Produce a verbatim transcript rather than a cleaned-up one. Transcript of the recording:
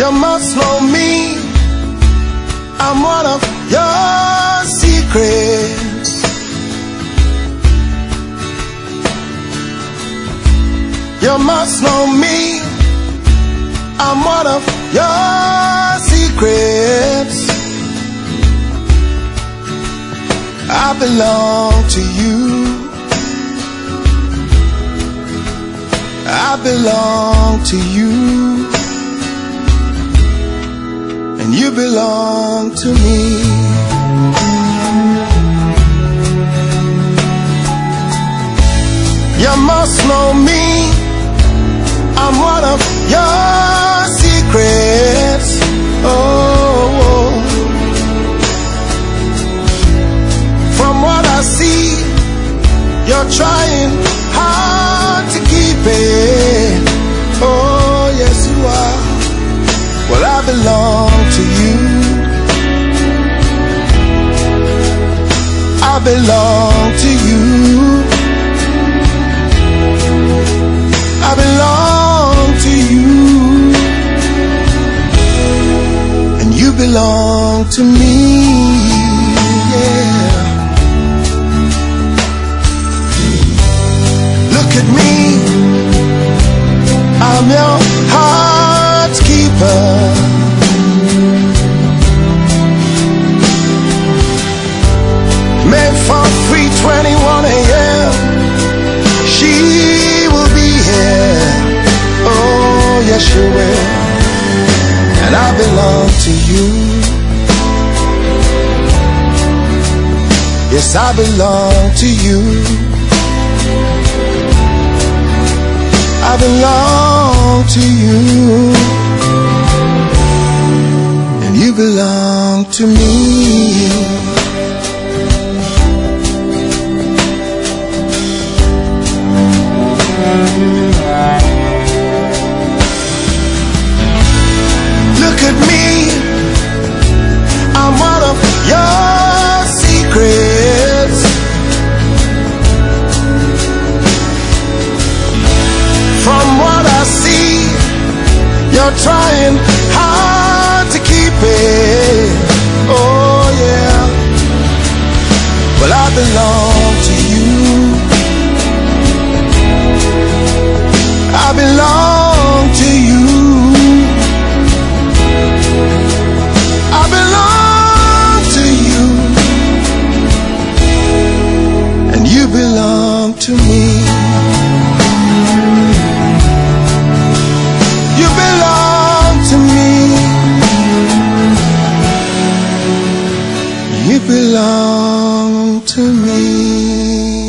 You must know me, I'm one of your secrets. You must know me, I'm one of your secrets. I belong to you, I belong to you, and you belong to me. You must know me, I'm one of your secrets. Oh, oh. From what I see, you're trying hard to keep it. Oh, yes you are. Well, I belong to you, I belong to you, I belong to you, and you belong to me, yeah. Look at me, I'm your heart's keeper. Made for three twenty-one a m She will be here. Oh, yes she will. And I belong to you. Yes, I belong to you. I belong to you, and you belong to me. Look at me, I'm one of your secrets. From what I see, you're trying hard to keep it. Oh yeah. Well, I belong to you, I belong to you, I belong to you, and you belong to me. You belong to me, you belong to me.